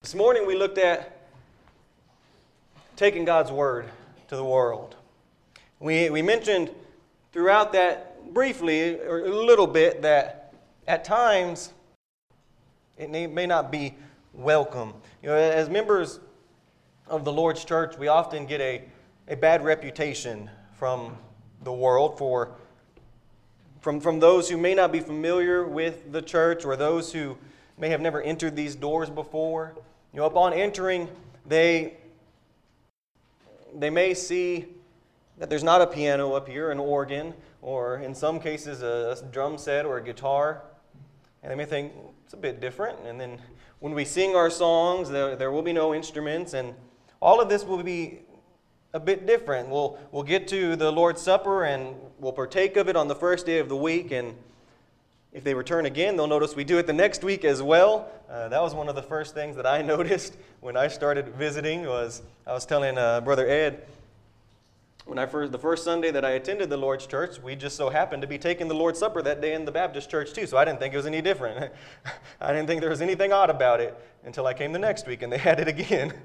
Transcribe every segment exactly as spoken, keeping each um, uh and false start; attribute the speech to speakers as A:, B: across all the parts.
A: This morning we looked at taking God's Word to the world. We, we mentioned throughout that briefly, or a little bit, that at times it may, may not be welcome. You know, as members of the Lord's church, we often get a, a bad reputation from the world for from, from those who may not be familiar with the church or those who may have never entered these doors before. You know, upon entering, they, they may see that there's not a piano up here, an organ, or in some cases a, a drum set or a guitar. And they may think, it's a bit different. And then when we sing our songs, there, there will be no instruments, and all of this will be a bit different. We'll, we'll get to the Lord's Supper, and we'll partake of it on the first day of the week, and if they return again, they'll notice we do it the next week as well. Uh, that was one of the first things that I noticed when I started visiting. Was I was telling uh, Brother Ed, when I first the first Sunday that I attended the Lord's church, we just so happened to be taking the Lord's Supper that day in the Baptist church too. So I didn't think it was any different. I didn't think there was anything odd about it until I came the next week and they had it again.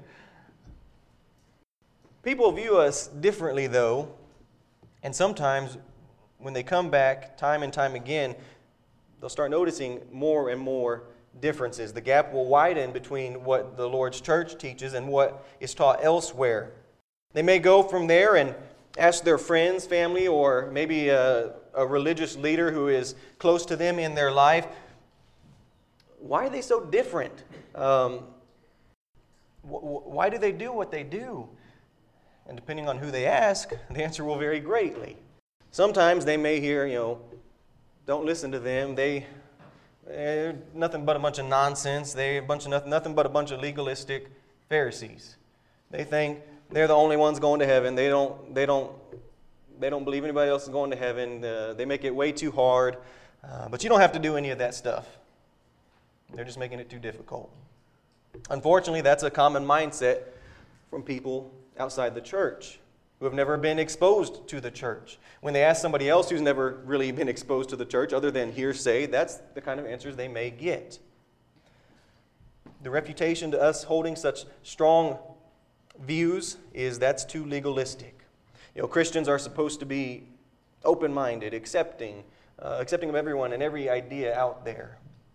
A: People view us differently though, and sometimes when they come back time and time again, they'll start noticing more and more differences. The gap will widen between what the Lord's church teaches and what is taught elsewhere. They may go from there and ask their friends, family, or maybe a, a religious leader who is close to them in their life, why are they so different? Um, wh- why do they do what they do? And depending on who they ask, the answer will vary greatly. Sometimes they may hear, you know, don't listen to them. They, they're nothing but a bunch of nonsense. They're a bunch of nothing, nothing but a bunch of legalistic Pharisees. They think they're the only ones going to heaven. They don't. They don't. They don't believe anybody else is going to heaven. Uh, they make it way too hard. Uh, but you don't have to do any of that stuff. They're just making it too difficult. Unfortunately, that's a common mindset from people outside the church who have never been exposed to the church. When they ask somebody else who's never really been exposed to the church, other than hearsay, that's the kind of answers they may get. The reputation to us holding such strong views is that's too legalistic. You know, Christians are supposed to be open-minded, accepting, uh, accepting of everyone and every idea out there.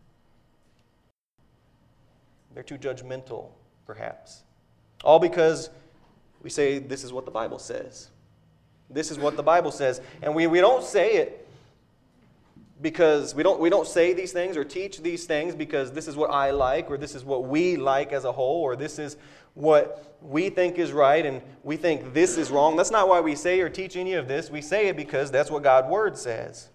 A: They're too judgmental, perhaps. All because we say, this is what the Bible says. This is what the Bible says. And we, we don't say it because we don't, we don't say these things or teach these things because this is what I like, or this is what we like as a whole, or this is what we think is right and we think this is wrong. That's not why we say or teach any of this. We say it because that's what God's Word says.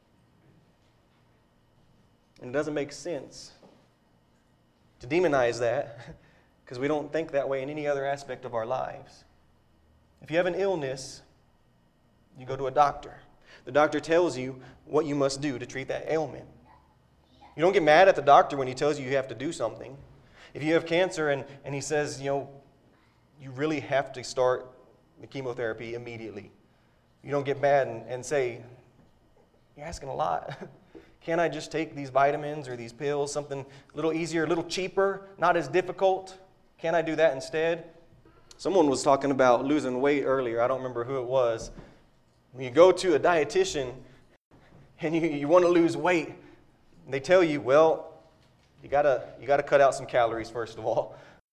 A: And it doesn't make sense to demonize that, because we don't think that way in any other aspect of our lives. If you have an illness, you go to a doctor. The doctor tells you what you must do to treat that ailment. You don't get mad at the doctor when he tells you you have to do something. If you have cancer and, and he says, you know, you really have to start the chemotherapy immediately, you don't get mad and, and say, you're asking a lot. Can't I just take these vitamins or these pills, something a little easier, a little cheaper, not as difficult? Can't I do that instead? Someone was talking about losing weight earlier. I don't remember who it was. When you go to a dietitian and you, you want to lose weight, they tell you, well, you gotta you gotta cut out some calories first of all.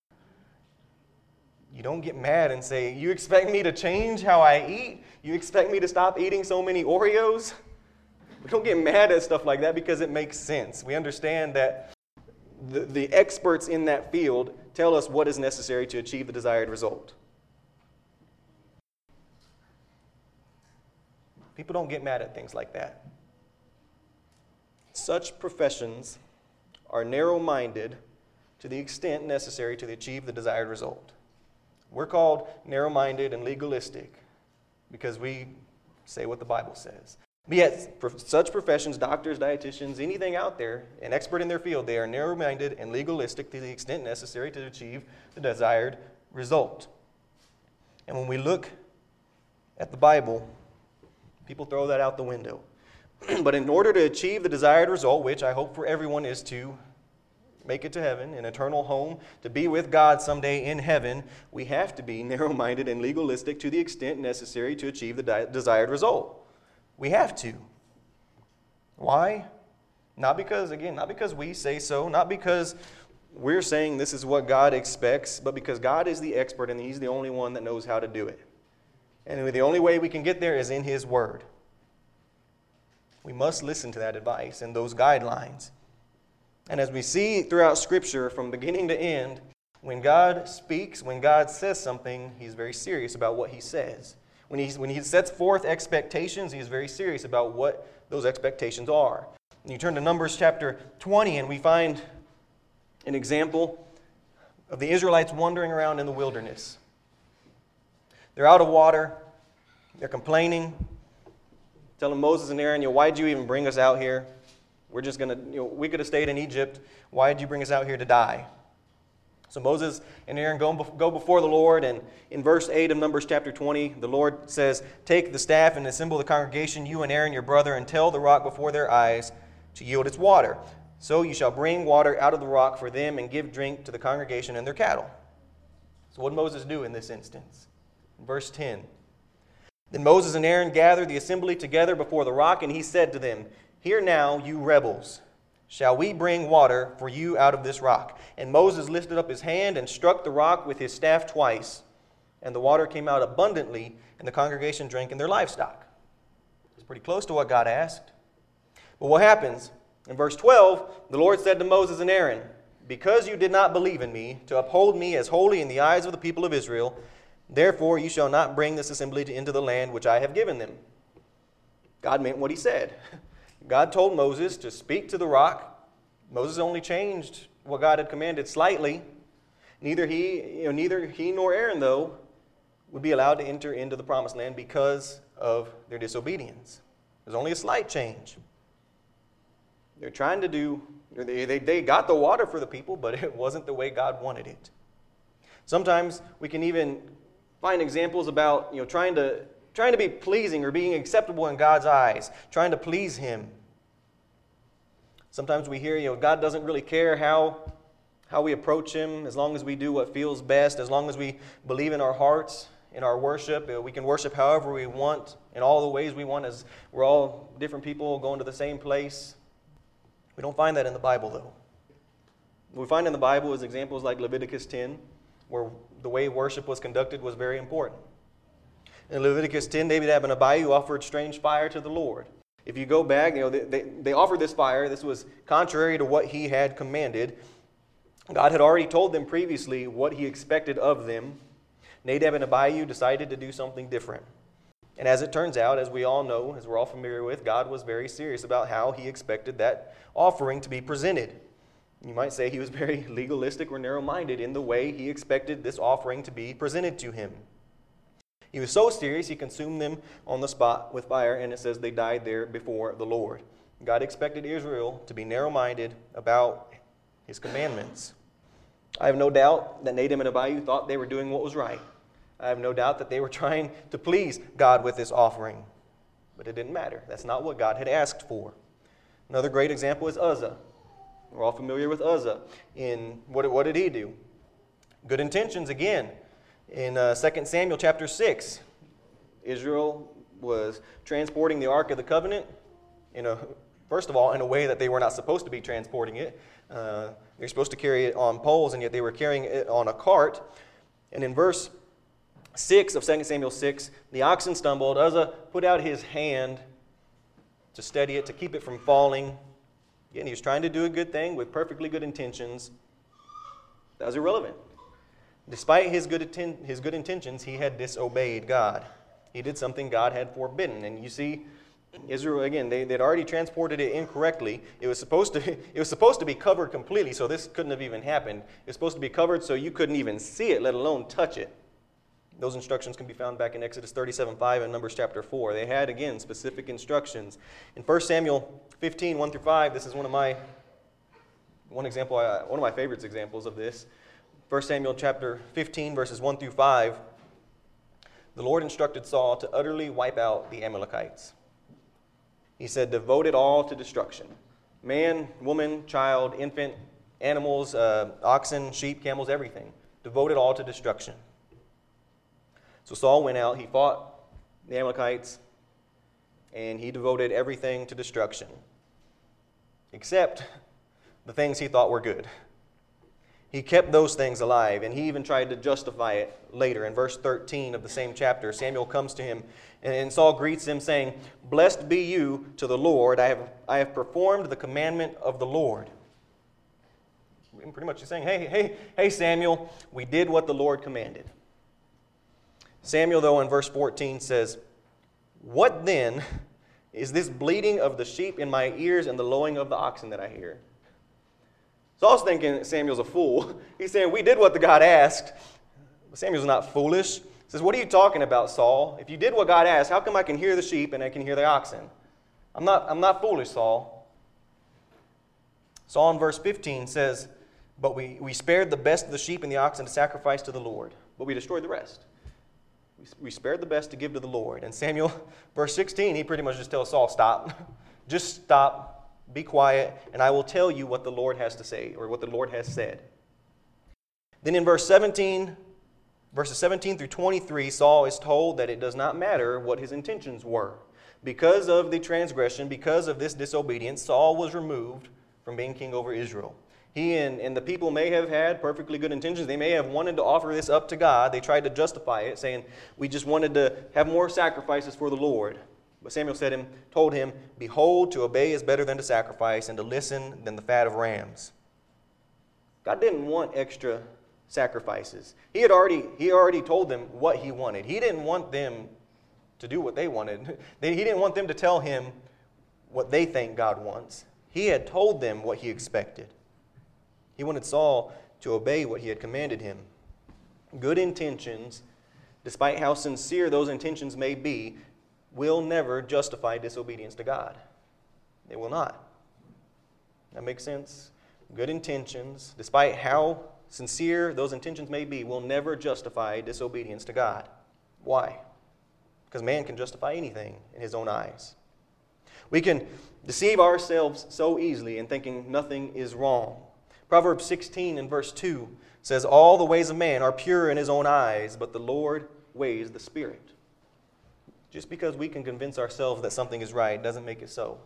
A: You don't get mad and say, you expect me to change how I eat? You expect me to stop eating so many Oreos? We don't get mad at stuff like that because it makes sense. We understand that The, the experts in that field tell us what is necessary to achieve the desired result. People don't get mad at things like that. Such professions are narrow-minded to the extent necessary to achieve the desired result. We're called narrow-minded and legalistic because we say what the Bible says. But yet, for such professions, doctors, dietitians, anything out there, an expert in their field, they are narrow-minded and legalistic to the extent necessary to achieve the desired result. And when we look at the Bible, people throw that out the window. But in order to achieve the desired result, which I hope for everyone is to make it to heaven, an eternal home, to be with God someday in heaven, we have to be narrow-minded and legalistic to the extent necessary to achieve the di- desired result. We have to. Why? Not because, again, not because we say so, not because we're saying this is what God expects, but because God is the expert and He's the only one that knows how to do it. And the only way we can get there is in His Word. We must listen to that advice and those guidelines. And as we see throughout Scripture from beginning to end, when God speaks, when God says something, He's very serious about what He says. When He, when he sets forth expectations, He is very serious about what those expectations are. And you turn to Numbers chapter twenty, and we find an example of the Israelites wandering around in the wilderness. They're out of water. They're complaining, telling Moses and Aaron, you know, why'd you even bring us out here? We're just going to, you know, we could have stayed in Egypt. Why did you bring us out here to die? So Moses and Aaron go, go before the Lord, and in verse eight of Numbers chapter twenty, the Lord says, take the staff and assemble the congregation, you and Aaron your brother, and tell the rock before their eyes to yield its water. So you shall bring water out of the rock for them and give drink to the congregation and their cattle. So what did Moses do in this instance? In verse ten. Then Moses and Aaron gathered the assembly together before the rock, and he said to them, hear now, you rebels, shall we bring water for you out of this rock? And Moses lifted up his hand and struck the rock with his staff twice, and the water came out abundantly, and the congregation drank in their livestock. It's pretty close to what God asked. But what happens? In verse twelve, the Lord said to Moses and Aaron, because you did not believe in me, to uphold me as holy in the eyes of the people of Israel, therefore you shall not bring this assembly into the land which I have given them. God meant what He said. God told Moses to speak to the rock. Moses only changed what God had commanded slightly. Neither he, you know, neither he nor Aaron, though, would be allowed to enter into the promised land because of their disobedience. There's only a slight change. They're trying to do, they, they, they got the water for the people, but it wasn't the way God wanted it. Sometimes we can even find examples about, you know, trying to trying to be pleasing or being acceptable in God's eyes, trying to please Him. Sometimes we hear, you know, God doesn't really care how, how we approach Him, as long as we do what feels best, as long as we believe in our hearts, in our worship. We can worship however we want, in all the ways we want, as we're all different people going to the same place. We don't find that in the Bible, though. What we find in the Bible is examples like Leviticus ten, where the way worship was conducted was very important. In Leviticus ten, David and Abihu offered strange fire to the Lord. If you go back, you know, they, they, they offered this fire. This was contrary to what He had commanded. God had already told them previously what He expected of them. Nadab and Abihu decided to do something different. And as it turns out, as we all know, as we're all familiar with, God was very serious about how He expected that offering to be presented. You might say He was very legalistic or narrow-minded in the way He expected this offering to be presented to Him. He was so serious, He consumed them on the spot with fire, and it says they died there before the Lord. God expected Israel to be narrow-minded about His commandments. I have no doubt that Nadab and Abihu thought they were doing what was right. I have no doubt that they were trying to please God with this offering. But it didn't matter. That's not what God had asked for. Another great example is Uzzah. We're all familiar with Uzzah. In what, what did he do? Good intentions again. In uh, Second Samuel chapter six, Israel was transporting the Ark of the Covenant, in a, first of all, in a way that they were not supposed to be transporting it. Uh, they were supposed to carry it on poles, and yet they were carrying it on a cart. And in verse six of Second Samuel six, the oxen stumbled. Uzzah put out his hand to steady it, to keep it from falling. Again, he was trying to do a good thing with perfectly good intentions. That was irrelevant. Despite his good, atten- his good intentions, he had disobeyed God. He did something God had forbidden. And you see, Israel, again, they, they'd already transported it incorrectly. It was supposed to, it was supposed to be covered completely, so this couldn't have even happened. It was supposed to be covered so you couldn't even see it, let alone touch it. Those instructions can be found back in Exodus thirty-seven five and Numbers chapter four. They had, again, specific instructions. In First Samuel fifteen, one through five, this is one of my, one example, uh, one of my favorite examples of this. First Samuel chapter fifteen, verses one through five, the Lord instructed Saul to utterly wipe out the Amalekites. He said, devote it all to destruction. Man, woman, child, infant, animals, uh, oxen, sheep, camels, everything. Devoted all to destruction. So Saul went out, he fought the Amalekites, and he devoted everything to destruction, except the things he thought were good. He kept those things alive, and he even tried to justify it later. In verse thirteen of the same chapter, Samuel comes to him, and Saul greets him, saying, "Blessed be you to the Lord. I have, I have performed the commandment of the Lord." And pretty much he's saying, hey, hey, hey, Samuel, we did what the Lord commanded. Samuel, though, in verse fourteen says, "What then is this bleating of the sheep in my ears and the lowing of the oxen that I hear?" Saul's thinking Samuel's a fool. He's saying, we did what the God asked. But Samuel's not foolish. He says, "What are you talking about, Saul? If you did what God asked, how come I can hear the sheep and I can hear the oxen? I'm not, I'm not foolish, Saul." Saul in verse fifteen says, "But we, we spared the best of the sheep and the oxen to sacrifice to the Lord, but we destroyed the rest." We, we spared the best to give to the Lord. And Samuel, verse sixteen, he pretty much just tells Saul, stop. Just stop. Be quiet, and I will tell you what the Lord has to say, or what the Lord has said. Then in verse seventeen, verses seventeen through twenty-three, Saul is told that it does not matter what his intentions were. Because of the transgression, because of this disobedience, Saul was removed from being king over Israel. He and, and the people may have had perfectly good intentions. They may have wanted to offer this up to God. They tried to justify it, saying, we just wanted to have more sacrifices for the Lord. But Samuel said him, told him, "Behold, to obey is better than to sacrifice, and to listen than the fat of rams." God didn't want extra sacrifices. He had already, he already told them what he wanted. He didn't want them to do what they wanted. He didn't want them to tell him what they think God wants. He had told them what he expected. He wanted Saul to obey what he had commanded him. Good intentions, despite how sincere those intentions may be, will never justify disobedience to God. They will not. That makes sense? Good intentions, despite how sincere those intentions may be, will never justify disobedience to God. Why? Because man can justify anything in his own eyes. We can deceive ourselves so easily in thinking nothing is wrong. Proverbs sixteen and verse two says, "All the ways of man are pure in his own eyes, but the Lord weighs the spirit." Just because we can convince ourselves that something is right doesn't make it so.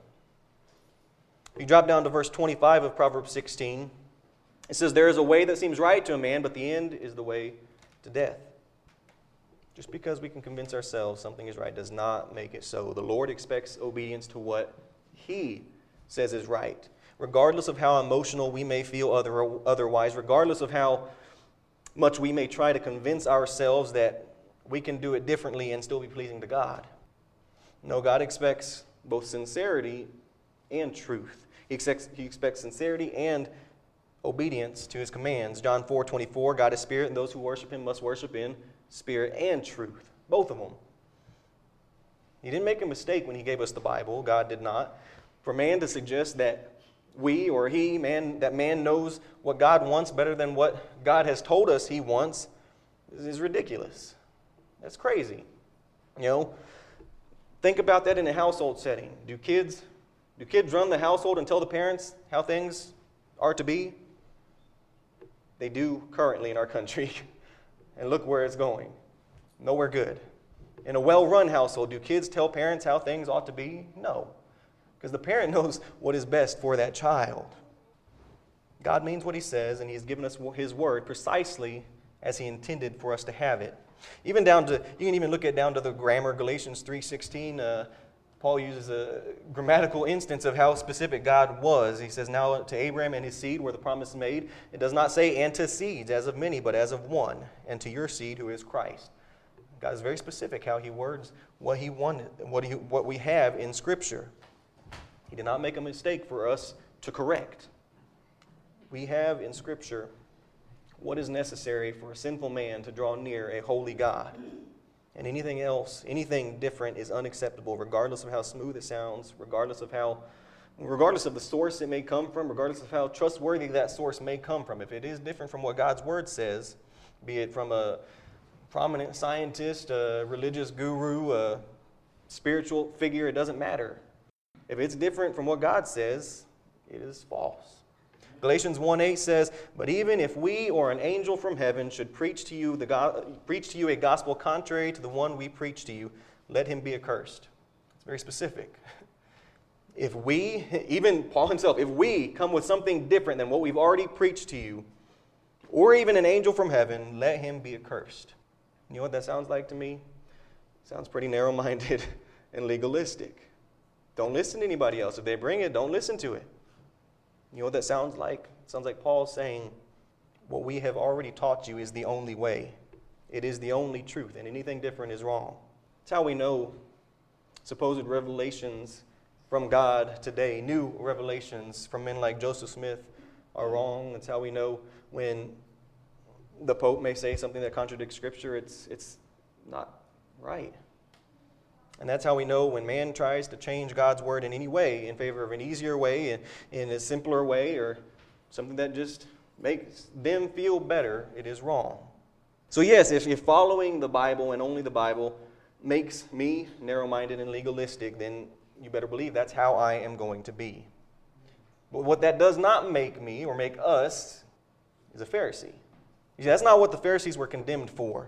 A: If you drop down to verse twenty-five of Proverbs sixteen, it says, "There is a way that seems right to a man, but the end is the way to death." Just because we can convince ourselves something is right does not make it so. The Lord expects obedience to what He says is right, regardless of how emotional we may feel other, otherwise, regardless of how much we may try to convince ourselves that we can do it differently and still be pleasing to God. No, God expects both sincerity and truth. He expects, he expects sincerity and obedience to His commands. John four twenty-four, "God is spirit, and those who worship Him must worship in spirit and truth." Both of them. He didn't make a mistake when He gave us the Bible. God did not. For man to suggest that we or he, man, that man knows what God wants better than what God has told us He wants is ridiculous. That's crazy. You know, think about that in a household setting. Do kids, do kids run the household and tell the parents how things are to be? They do currently in our country. And look where it's going. Nowhere good. In a well-run household, do kids tell parents how things ought to be? No. Because the parent knows what is best for that child. God means what He says, and He's given us His word precisely as He intended for us to have it. Even down to, you can even look at down to the grammar, Galatians three sixteen. Uh, Paul uses a grammatical instance of how specific God was. He says, "Now to Abraham and his seed were the promise made." It does not say, "and to seeds, as of many, but as of one, and to your seed, who is Christ." God is very specific how He words what He wanted, what, he, what we have in Scripture. He did not make a mistake for us to correct. We have in Scripture what is necessary for a sinful man to draw near a holy God. And anything else, anything different is unacceptable, regardless of how smooth it sounds, regardless of how, regardless of the source it may come from, regardless of how trustworthy that source may come from. If it is different from what God's Word says, be it from a prominent scientist, a religious guru, a spiritual figure, it doesn't matter. If it's different from what God says, it is false. Galatians one eight says, "But even if we or an angel from heaven should preach to you the go- preach to you a gospel contrary to the one we preach to you, let him be accursed." It's very specific. If we, even Paul himself, if we come with something different than what we've already preached to you, or even an angel from heaven, let him be accursed. You know what that sounds like to me? It sounds pretty narrow-minded and legalistic. Don't listen to anybody else. If they bring it, don't listen to it. You know what that sounds like? It sounds like Paul saying, what we have already taught you is the only way. It is the only truth, and anything different is wrong. That's how we know supposed revelations from God today, new revelations from men like Joseph Smith, are wrong. That's how we know when the Pope may say something that contradicts Scripture, it's, it's not right. And that's how we know when man tries to change God's word in any way, in favor of an easier way, in, in a simpler way, or something that just makes them feel better, it is wrong. So yes, if, if following the Bible and only the Bible makes me narrow-minded and legalistic, then you better believe that's how I am going to be. But what that does not make me or make us is a Pharisee. You see, that's not what the Pharisees were condemned for.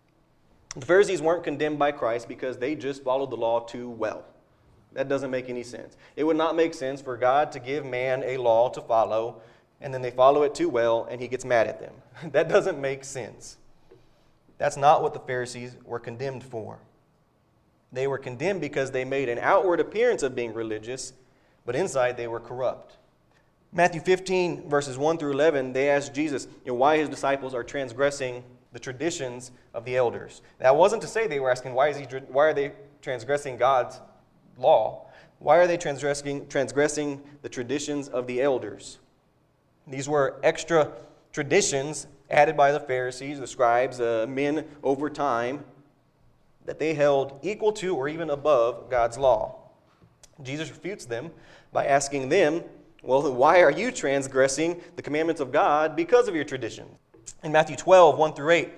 A: The Pharisees weren't condemned by Christ because they just followed the law too well. That doesn't make any sense. It would not make sense for God to give man a law to follow, and then they follow it too well, and he gets mad at them. That doesn't make sense. That's not what the Pharisees were condemned for. They were condemned because they made an outward appearance of being religious, but inside they were corrupt. Matthew fifteen, verses one through eleven, they asked Jesus, you know, why his disciples are transgressing the traditions of the elders. That wasn't to say they were asking, why, is he, why are they transgressing God's law? Why are they transgressing, transgressing the traditions of the elders? These were extra traditions added by the Pharisees, the scribes, uh, men over time, that they held equal to or even above God's law. Jesus refutes them by asking them, well, why are you transgressing the commandments of God because of your tradition? In Matthew twelve, one through eight,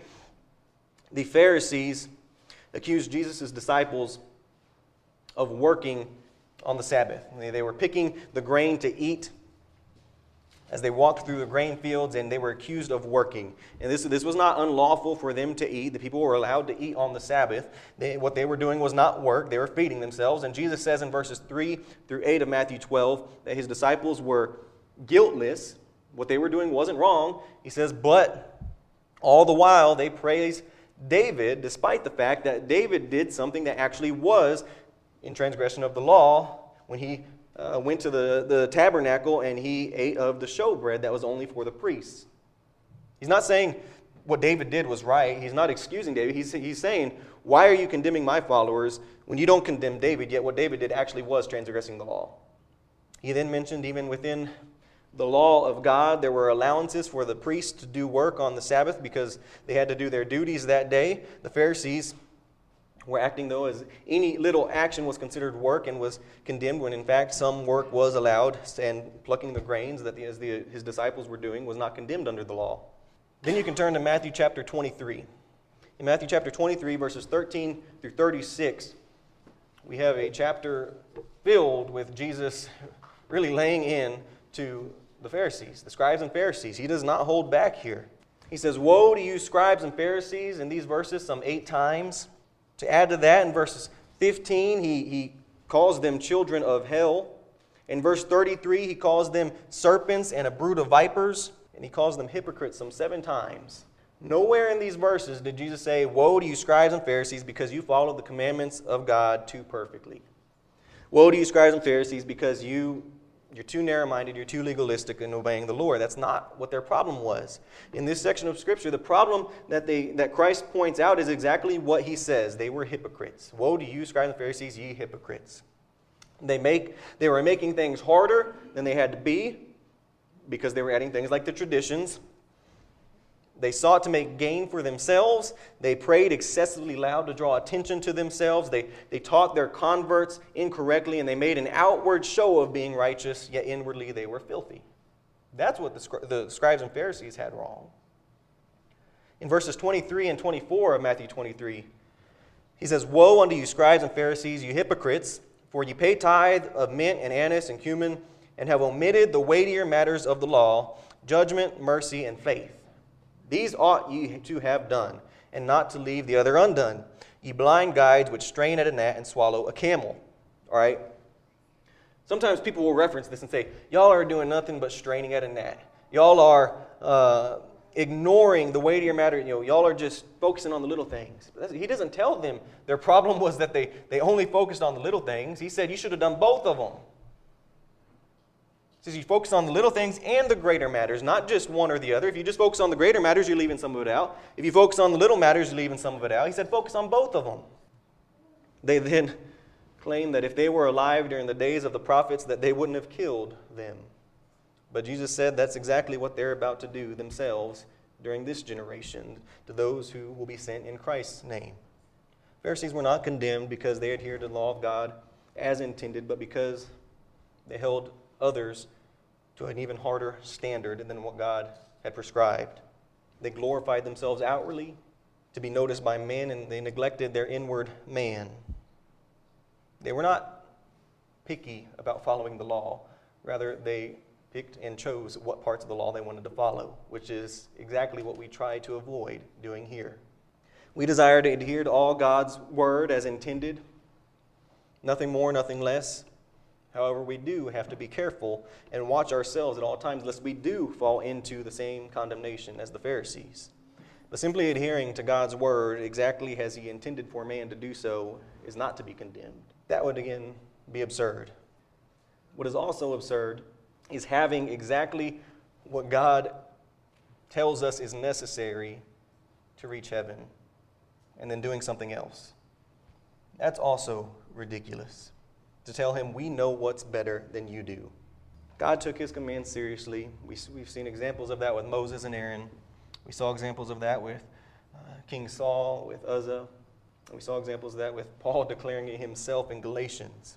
A: the Pharisees accused Jesus' disciples of working on the Sabbath. They were picking the grain to eat as they walked through the grain fields, and they were accused of working. And this, this was not unlawful for them to eat. The people were allowed to eat on the Sabbath. They, what they were doing was not work. They were feeding themselves. And Jesus says in verses three through eight of Matthew twelve that his disciples were guiltless. What they were doing wasn't wrong. He says, but all the while they praise David, despite the fact that David did something that actually was in transgression of the law when he Uh, went to the, the tabernacle and he ate of the showbread that was only for the priests. He's not saying what David did was right. He's not excusing David. He's, he's saying, why are you condemning my followers when you don't condemn David, yet what David did actually was transgressing the law? He then mentioned even within the law of God, there were allowances for the priests to do work on the Sabbath because they had to do their duties that day. The Pharisees were acting, though, as any little action was considered work and was condemned, when in fact some work was allowed, and plucking the grains that the, as the, his disciples were doing was not condemned under the law. Then you can turn to Matthew chapter twenty-three. In Matthew chapter twenty-three, verses thirteen through thirty-six, we have a chapter filled with Jesus really laying in to the Pharisees, the scribes and Pharisees. He does not hold back here. He says, woe to you scribes and Pharisees, in these verses some eight times. To add to that, in verses fifteen, he, he calls them children of hell. In verse thirty-three, he calls them serpents and a brood of vipers. And he calls them hypocrites some seven times. Nowhere in these verses did Jesus say, woe to you scribes and Pharisees because you follow the commandments of God too perfectly. Woe to you scribes and Pharisees because you You're too narrow-minded, you're too legalistic in obeying the Lord. That's not what their problem was. In this section of Scripture, the problem that they that Christ points out is exactly what he says. They were hypocrites. Woe to you, scribes and Pharisees, ye hypocrites. They make they were making things harder than they had to be because they were adding things like the traditions. They sought to make gain for themselves. They prayed excessively loud to draw attention to themselves. They, they taught their converts incorrectly, and they made an outward show of being righteous, yet inwardly they were filthy. That's what the, the scribes and Pharisees had wrong. In verses twenty-three and twenty-four of Matthew twenty-three, he says, woe unto you scribes and Pharisees, you hypocrites, for ye pay tithe of mint and anise and cumin, and have omitted the weightier matters of the law, judgment, mercy, and faith. These ought ye to have done, and not to leave the other undone. Ye blind guides which strain at a gnat and swallow a camel. All right? Sometimes people will reference this and say, y'all are doing nothing but straining at a gnat. Y'all are uh, ignoring the weightier matter. You know, y'all are just focusing on the little things. He doesn't tell them their problem was that they, they only focused on the little things. He said you should have done both of them. He says you focus on the little things and the greater matters, not just one or the other. If you just focus on the greater matters, you're leaving some of it out. If you focus on the little matters, you're leaving some of it out. He said focus on both of them. They then claim that if they were alive during the days of the prophets, that they wouldn't have killed them. But Jesus said that's exactly what they're about to do themselves during this generation to those who will be sent in Christ's name. Pharisees were not condemned because they adhered to the law of God as intended, but because they held others to an even harder standard than what God had prescribed. They glorified themselves outwardly to be noticed by men, and they neglected their inward man. They were not picky about following the law. Rather, they picked and chose what parts of the law they wanted to follow, which is exactly what we try to avoid doing here. We desire to adhere to all God's word as intended, nothing more, nothing less. However, we do have to be careful and watch ourselves at all times, lest we do fall into the same condemnation as the Pharisees. But simply adhering to God's word exactly as he intended for man to do so is not to be condemned. That would, again, be absurd. What is also absurd is having exactly what God tells us is necessary to reach heaven and then doing something else. That's also ridiculous. To tell him, we know what's better than you do. God took his commands seriously. We, we've seen examples of that with Moses and Aaron. We saw examples of that with uh, King Saul, with Uzzah. We saw examples of that with Paul declaring it himself in Galatians.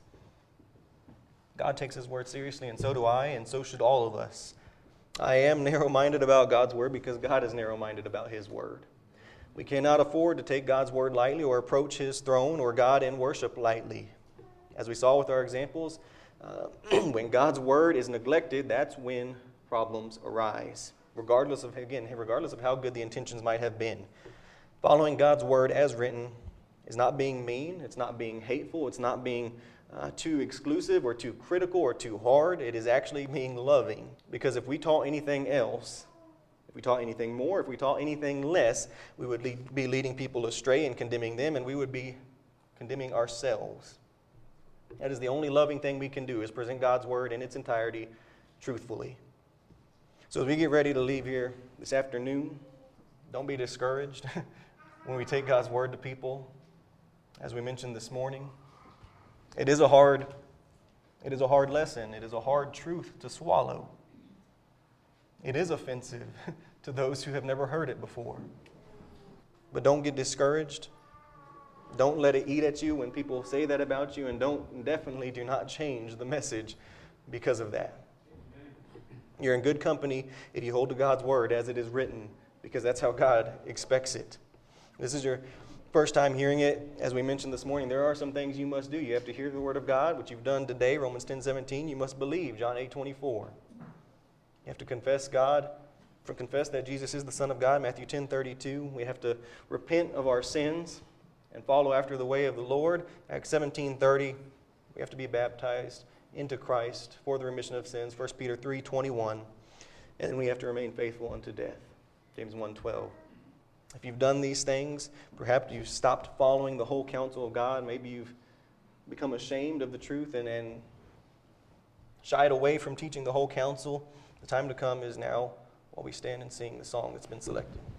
A: God takes his word seriously, and so do I, and so should all of us. I am narrow-minded about God's word because God is narrow-minded about his word. We cannot afford to take God's word lightly or approach his throne or God in worship lightly. As we saw with our examples, uh, when God's word is neglected, that's when problems arise, regardless of, again, regardless of how good the intentions might have been. Following God's word as written is not being mean, it's not being hateful, it's not being uh, too exclusive or too critical or too hard. It is actually being loving. Because if we taught anything else, if we taught anything more, if we taught anything less, we would lead, be leading people astray and condemning them, and we would be condemning ourselves. That is the only loving thing we can do, is present God's word in its entirety truthfully. So as we get ready to leave here this afternoon, don't be discouraged when we take God's word to people. As we mentioned this morning, it is a hard, it is a hard lesson. It is a hard truth to swallow. It is offensive to those who have never heard it before. But don't get discouraged. Don't let it eat at you when people say that about you, and don't definitely do not change the message because of that. You're in good company if you hold to God's word as it is written, because that's how God expects it. This is your first time hearing it. As we mentioned this morning, there are some things you must do. You have to hear the word of God, which you've done today, Romans ten seventeen. You must believe, John eight twenty-four. You have to confess God, for confess that Jesus is the Son of God, Matthew ten thirty-two. We have to repent of our sins and follow after the way of the Lord, Acts seventeen thirty. We have to be baptized into Christ for the remission of sins, First Peter three twenty-one. And then we have to remain faithful unto death, James one twelve. If you've done these things, perhaps you've stopped following the whole counsel of God. Maybe you've become ashamed of the truth and, and shied away from teaching the whole counsel. The time to come is now while we stand and sing the song that's been selected.